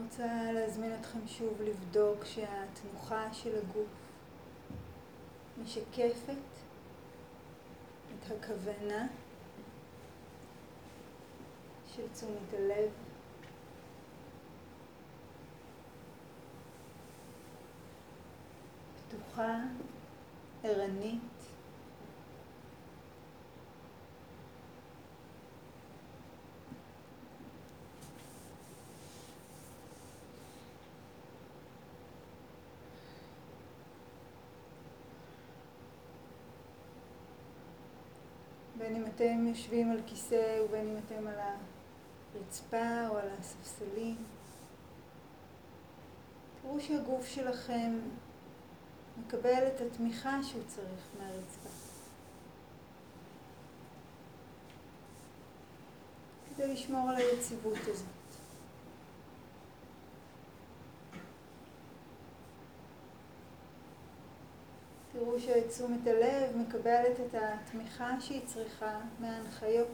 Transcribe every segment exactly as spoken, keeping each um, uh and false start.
רוצה להזמין אתכם שוב לבדוק שהתנוחה של הגוף משקפת את הכוונה של תשומת הלב. פתוחה, ערנית. בין אם אתם יושבים על כיסא ובין אם אתם על הרצפה או על הספסלים. תראו שהגוף שלכם מקבל את התמיכה שהוא צריך מהרצפה. כדי לשמור על היציבות הזאת. תראו שתשומת הלב מקבלת את התמיכה שהיא צריכה מההנחיות.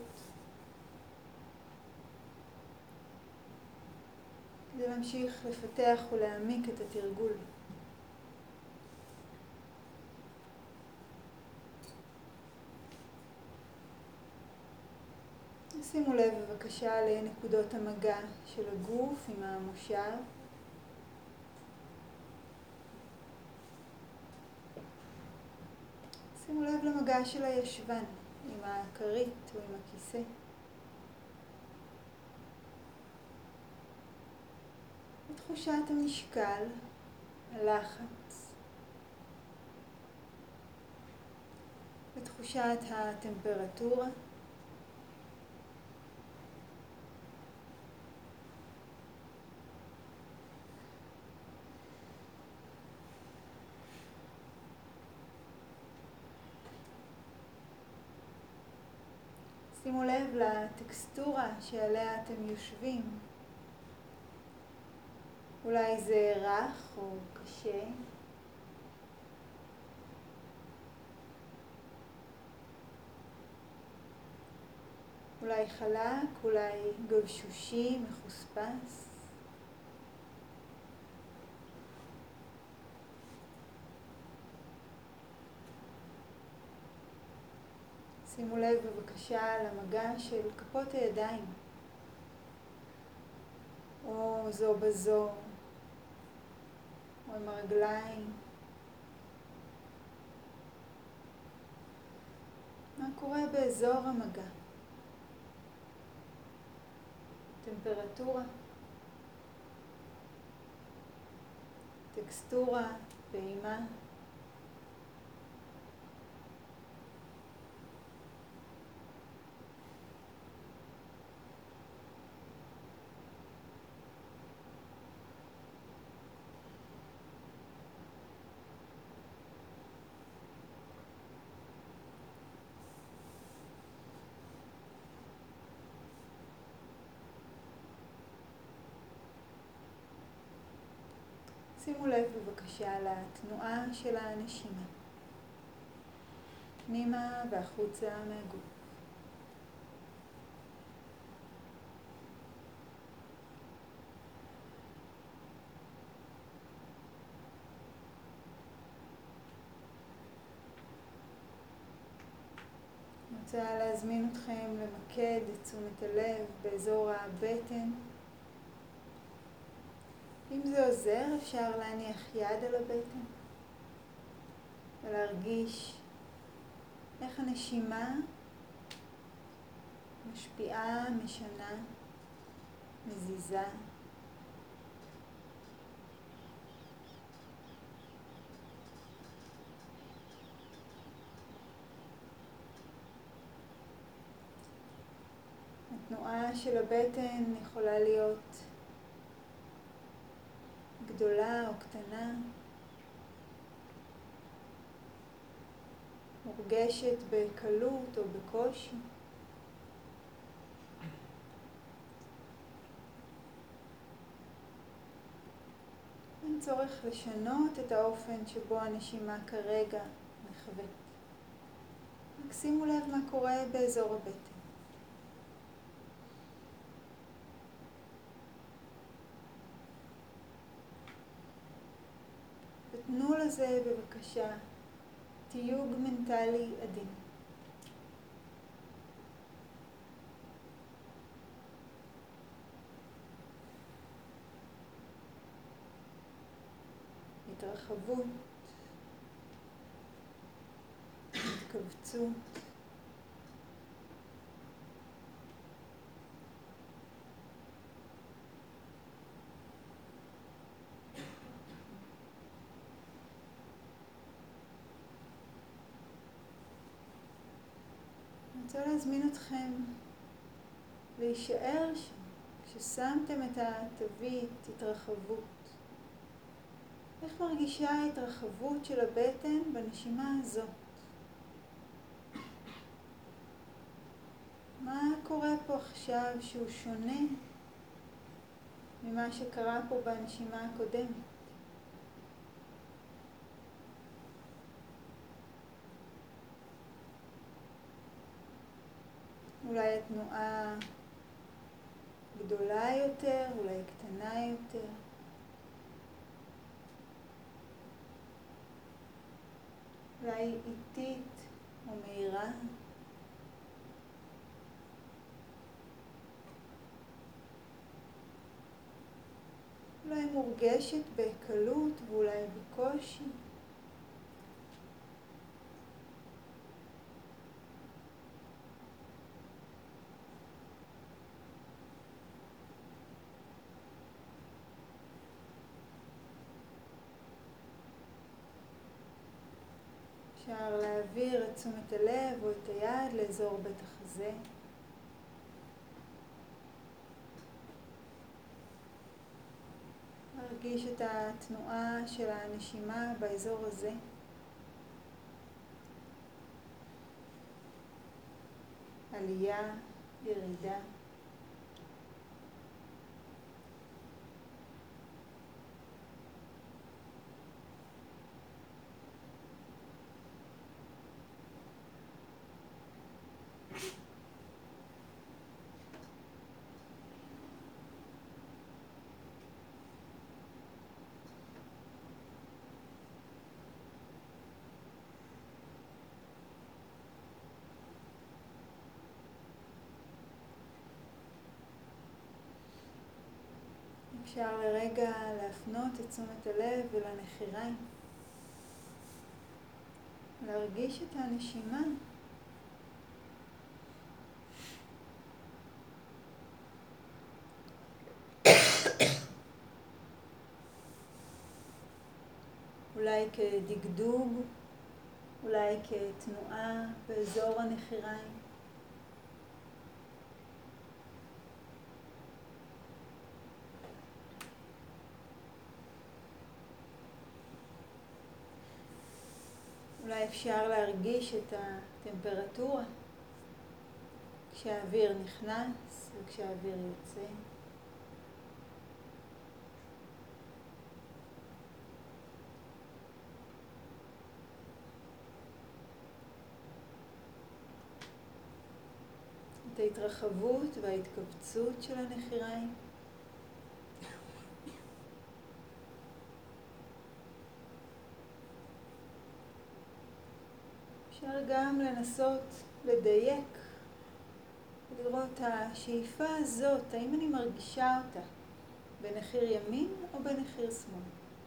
כדי להמשיך לפתח ולהעמיק את התרגול. שימו לב בבקשה לנקודות המגע של הגוף עם המושב. שימו לב למגע של הישבן עם הכרית או עם הכיסא. תחושת המשקל, הלחץ, ותחושת הטמפרטורה. שימו לב לטקסטורה שעליה אתם יושבים. אולי זה רך או קשה. אולי חלק, אולי גבשושי, מחוספס. שימו לב בבקשה למגע של כפות הידיים, או זו בזו, או עם הרגליים. מה קורה באזור המגע? טמפרטורה, טקסטורה, פעימה. שימו לב בבקשה לתנועה של הנשימה, פנימה והחוצה מהגוף. אני רוצה להזמין אתכם למקד את תשומת הלב באזור הבטן. אם זה עוזר, אפשר להניח יד על הבטן ולהרגיש איך הנשימה משפיעה, משנה, מזיזה. התנועה של הבטן יכולה להיות גדולה או קטנה, מורגשת בקלות או בקושי. אין צורך לשנות את האופן שבו הנשימה כרגע מחוות. רק שימו לב מה קורה באזור הבטן. הזה בבקשה תיוג מנטלי עדין. התרחבות, התכווצות, אני רוצה להזמין אתכם להישאר שם כששמתם את התווית התרחבות. איך מרגישה ההתרחבות של הבטן בנשימה הזאת? מה קורה פה עכשיו שהוא שונה ממה שקרה פה בנשימה הקודמת? אולי התנועה גדולה יותר, אולי קטנה יותר. אולי איטית או מהירה. אולי מורגשת בקלות ואולי בקושי. אפשר להעביר את תשומת הלב או את היד לאזור בית החזה. להרגיש את התנועה של הנשימה באזור הזה. עלייה, ירידה. אפשר לרגע להפנות את תשומת הלב ולנחיריים. להרגיש את הנשימה. אולי כדגדוג, אולי כתנועה באזור הנחיריים. אולי אפשר להרגיש את הטמפרטורה כשהאוויר נכנס וכשהאוויר יוצא. את ההתרחבות וההתכווצות של הנחיריים. אפשר גם לנסות לדייק ולראות השאיפה הזאת, האם אני מרגישה אותה בנחיר ימין או בנחיר שמאל.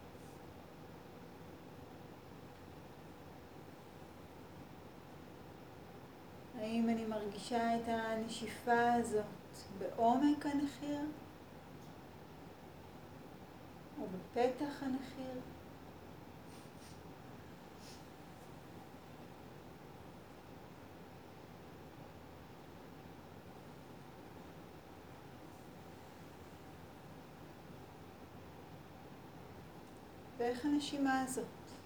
האם אני מרגישה את הנשיפה הזאת בעומק הנחיר או בפתח הנחיר. ואיך הנשימה הזאת?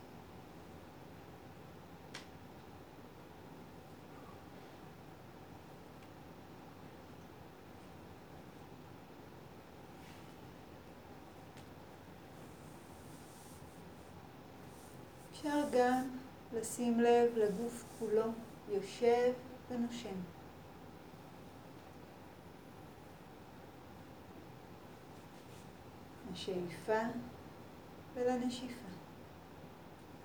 אפשר גם לשים לב לגוף כולו, יושב ונושם. לשאיפה ולנשיפה.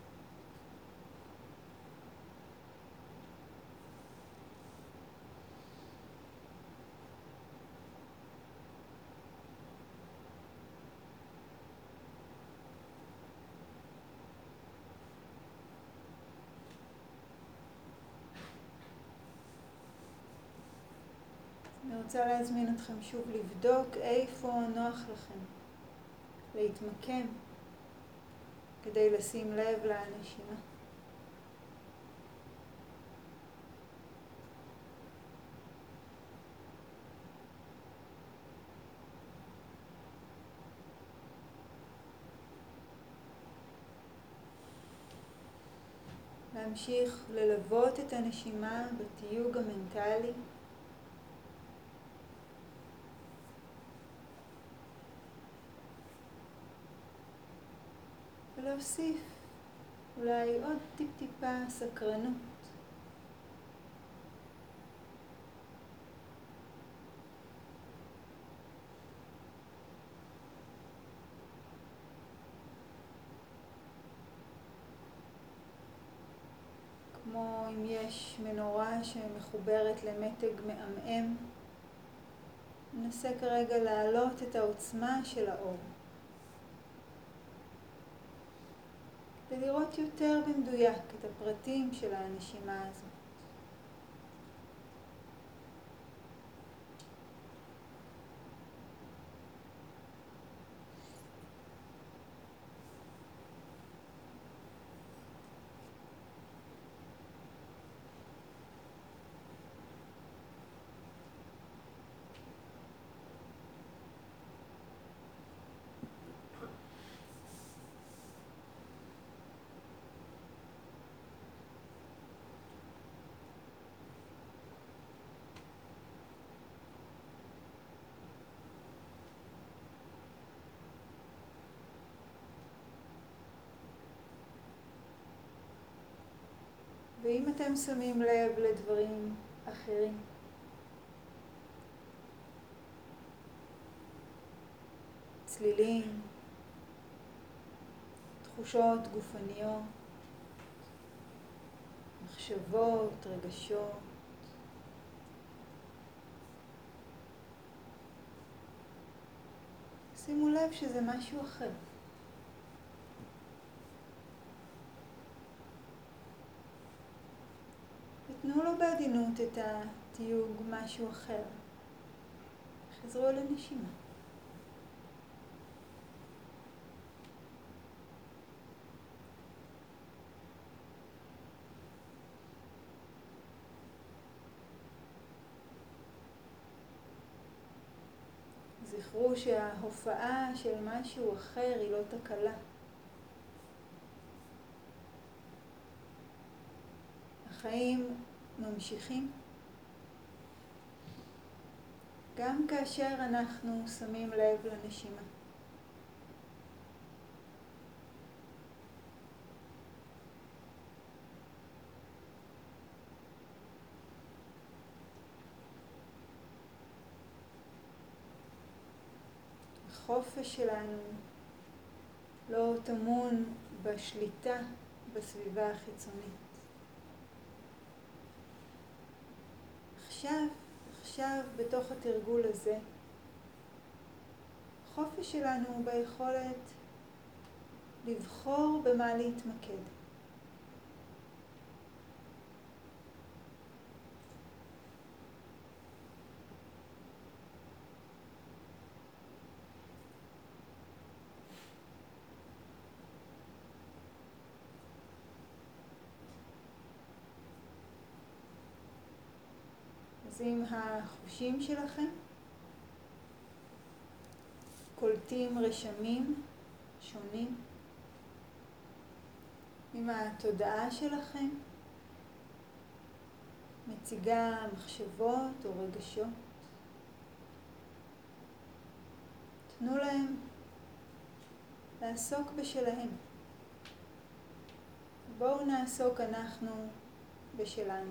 אני רוצה להזמין אתכם שוב לבדוק איפה נוח לכם, להתמקם, כדי לשים לב לנשימה. להמשיך ללוות את הנשימה בתיוג המנטלי. ולהוסיף אולי עוד טיפ-טיפה סקרנות. כמו אם יש מנורה שמחוברת למתג מעמעם, ננסה כרגע להעלות את העוצמה של האור. ולראות יותר במדויק את הפרטים של הנשימה הזאת. ואם אתם שמים לב לדברים אחרים, צלילים, תחושות גופניות, מחשבות, רגשות, שימו לב שזה משהו אחר. תנו לו בעדינות את התיוג משהו אחר. חזרו לנשימה. זכרו שההופעה של משהו אחר היא לא תקלה. החיים ממשיכים גם כאשר אנחנו שמים לב לנשימה. החופש שלנו לא טמון בשליטה בסביבה החיצונית. עכשיו, עכשיו בתוך התרגול הזה, החופש שלנו הוא ביכולת לבחור במה להתמקד. אז אם החושים שלכם קולטים רשמים שונים, אם התודעה שלכם מציגה מחשבות או רגשות, תנו להם לעסוק בשלהם. בואו נעסוק אנחנו בשלנו.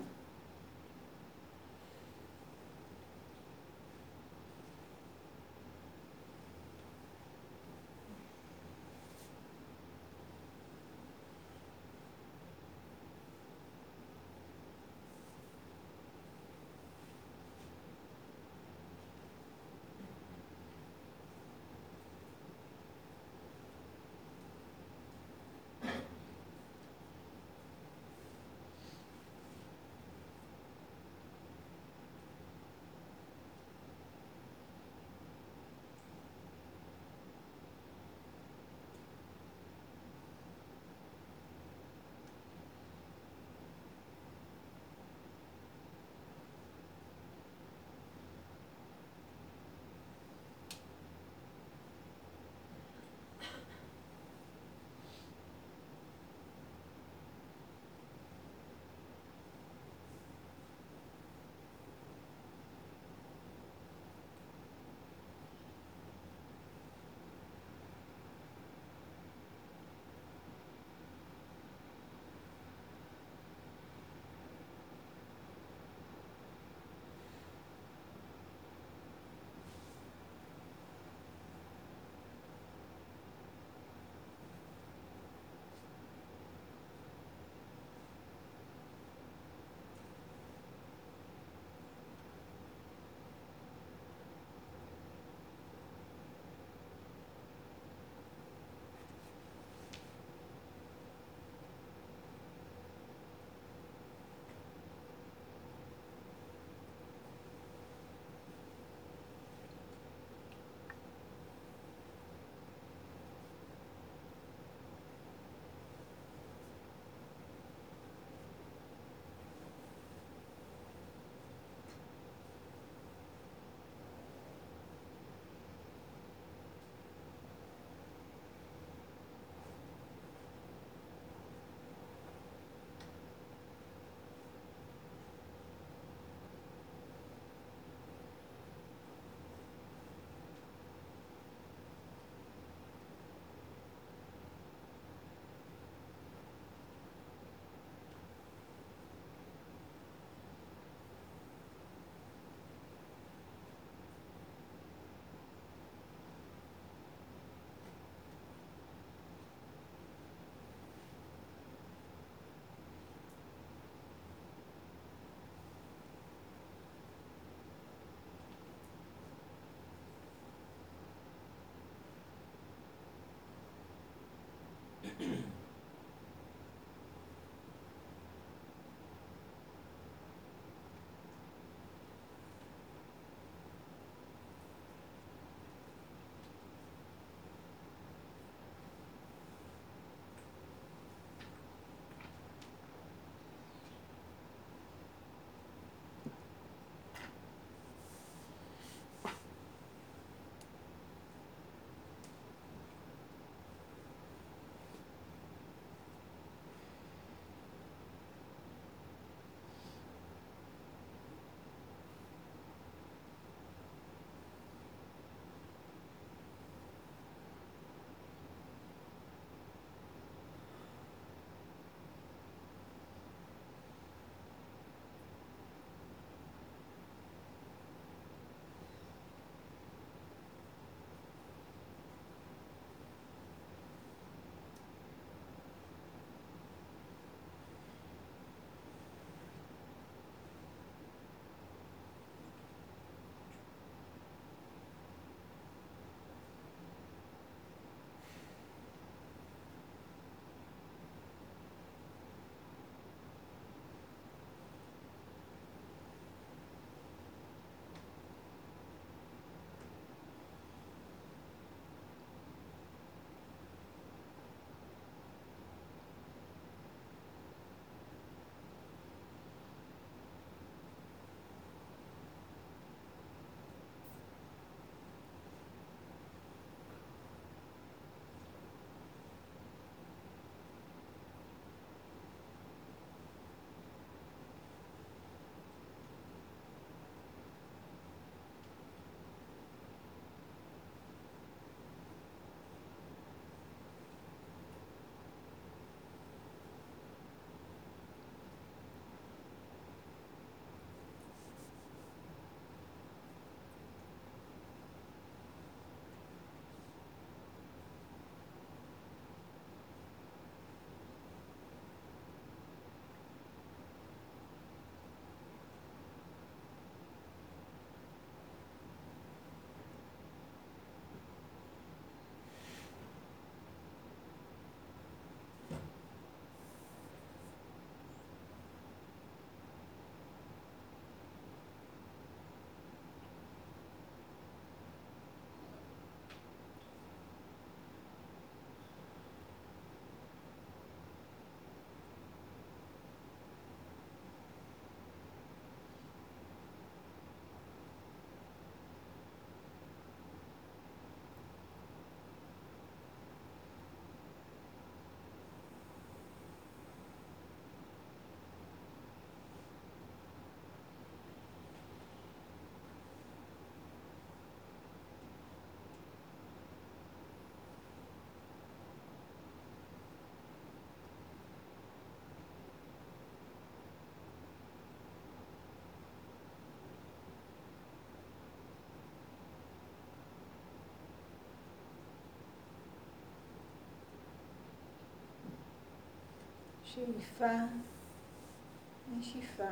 שאיפה, נשיפה,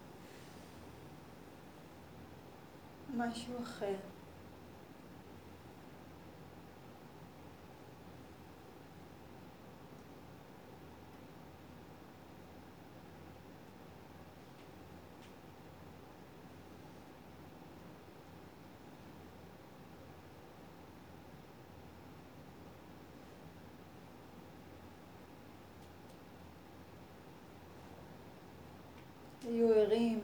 משהו אחר. היו ערים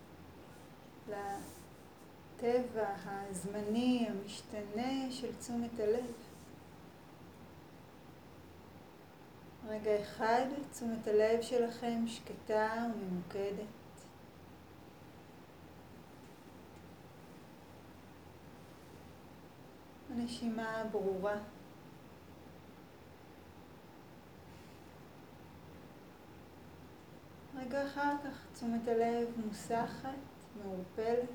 לטבע הזמני המשתנה של תשומת הלב. רגע אחד, תשומת הלב שלכם שקטה וממוקדת. הנשימה ברורה. רגע אחר כך, תשומת הלב מוסחת, מעורפלת.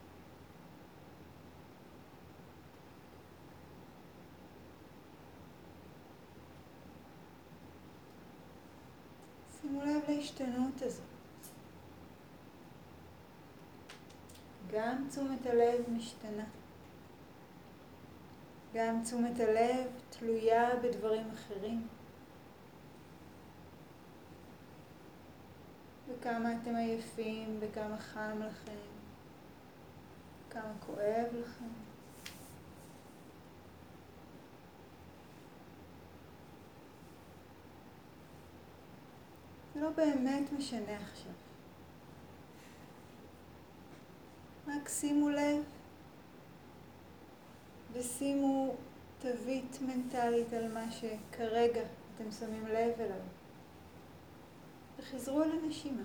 שימו לב להשתנות הזאת. גם תשומת הלב משתנה. גם תשומת הלב תלויה בדברים אחרים. בכמה אתם עייפים, בכמה חם לכם, כמה כואב לכם. זה לא באמת משנה עכשיו. רק שימו לב ושימו תווית מנטלית על מה שכרגע אתם שמים לב אליו. וחזרו על הנשימה.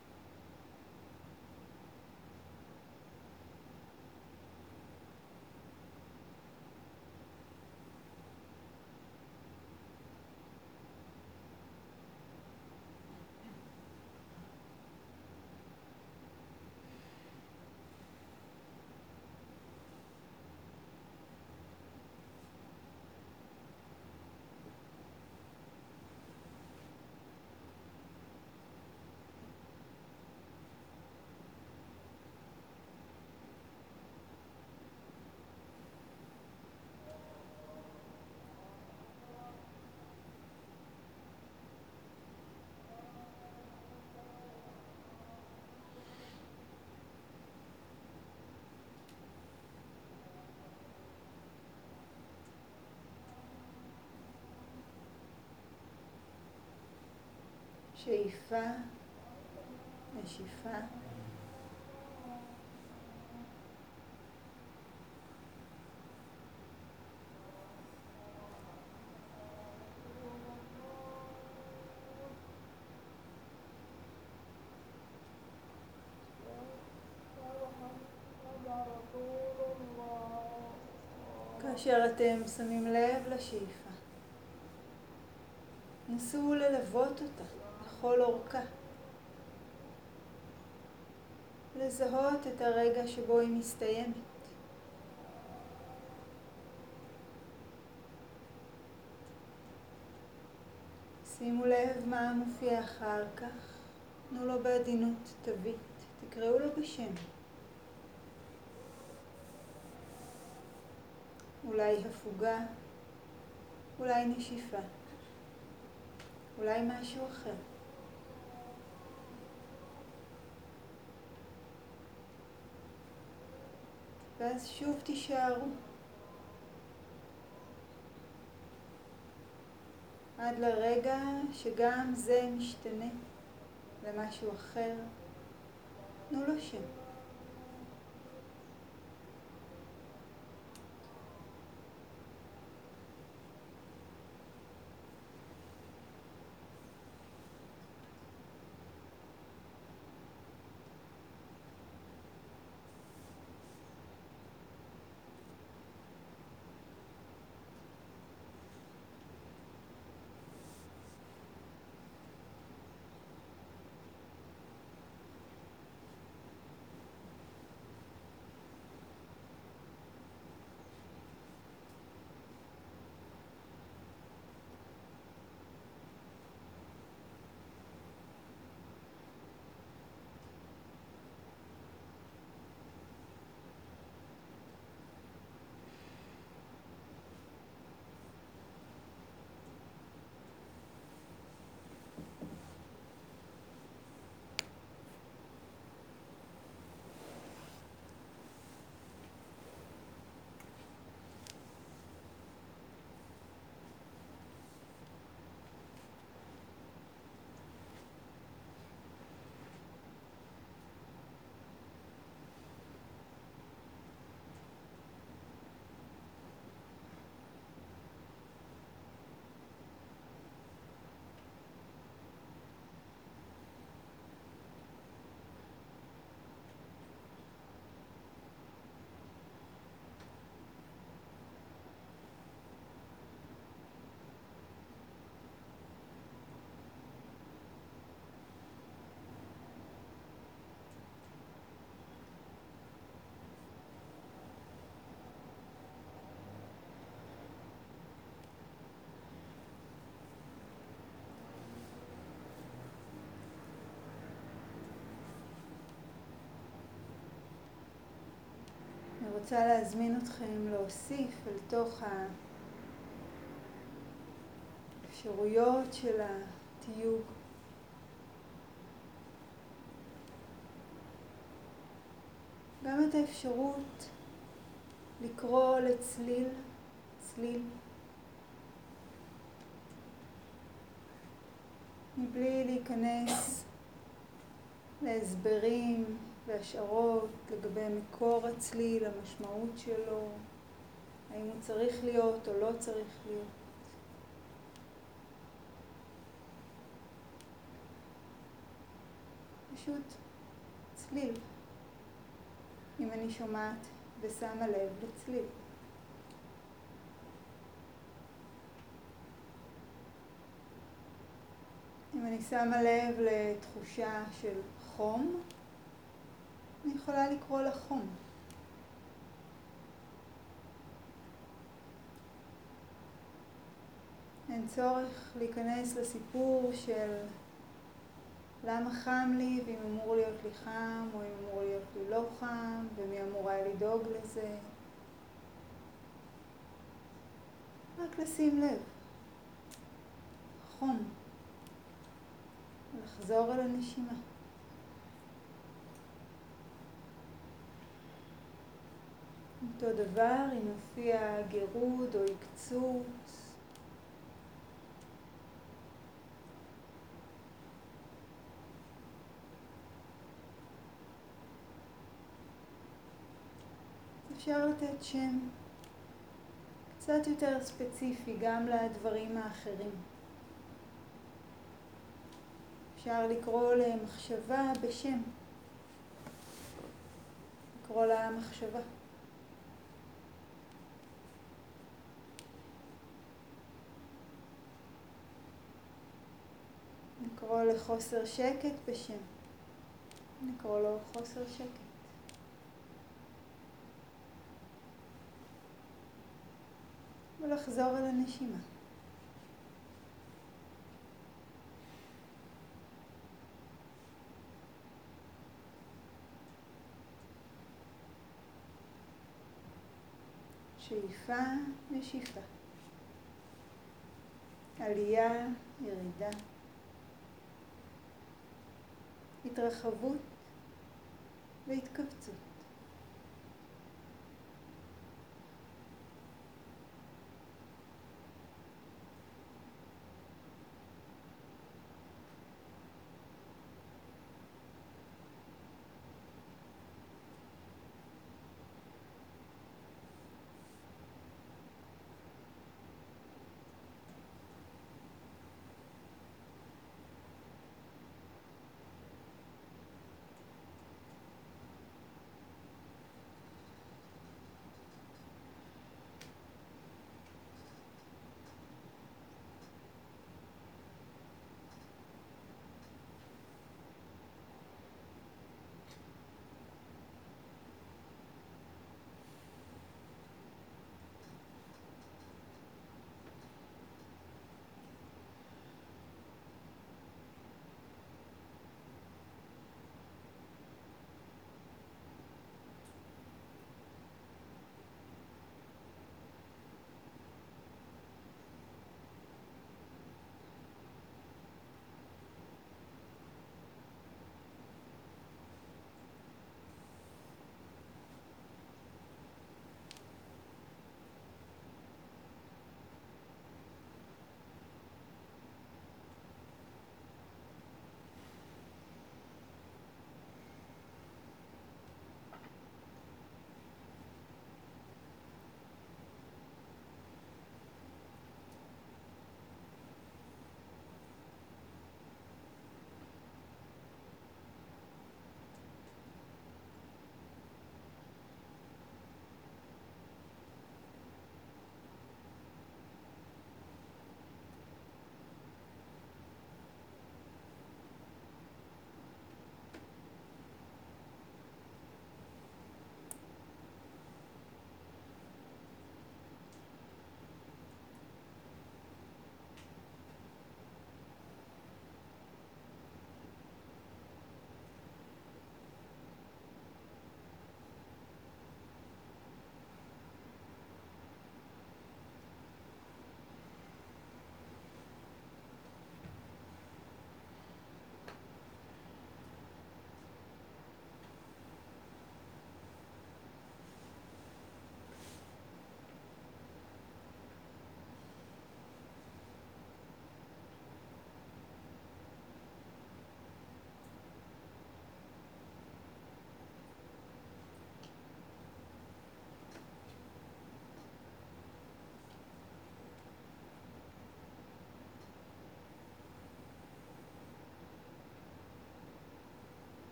שאיפה, נשיפה. כאשר אתם שמים לב לשאיפה, נסו ללוות אותה לכל אורכה. לזהות את הרגע שבו היא מסתיימת. שימו לב מה מופיע אחר כך. תנו לו בעדינות תווית. תקראו לו בשם. אולי הפוגה, אולי נשיפה, אולי משהו אחר. ואז שוב תישארו. עד לרגע שגם זה משתנה למשהו אחר. תנו לו שם. רוצה להזמין אתכם להוסיף אל תוך האפשרויות של התיוג גם את האפשרות לקרוא לצליל, צליל, מבלי להיכנס להסברים והשערות לגבי מקור הצליל, המשמעות שלו, האם הוא צריך להיות או לא צריך להיות. פשוט צליל, אם אני שומעת ושמה לב לצליל. אם אני שמה לב לתחושה של חום, אני יכולה לקרוא לחום. אין צורך להיכנס לסיפור של למה חם לי, ואם אמור להיות לי חם, או אם אמור להיות לי לא חם, ומי אמורה לדאוג לזה. רק לשים לב. חום. לחזור אל הנשימה. אותו דבר אם מופיע גירוד או הקצות. אפשר לתת שם קצת יותר ספציפי גם לדברים האחרים. אפשר לקרוא למחשבה בשם. לקרוא לה מחשבה. לקרוא לחוסר שקט בשם. לקרוא לו חוסר שקט. ולחזור אל הנשימה. שאיפה ושאיפה. עלייה, ירידה. התרחבות והתכווצות.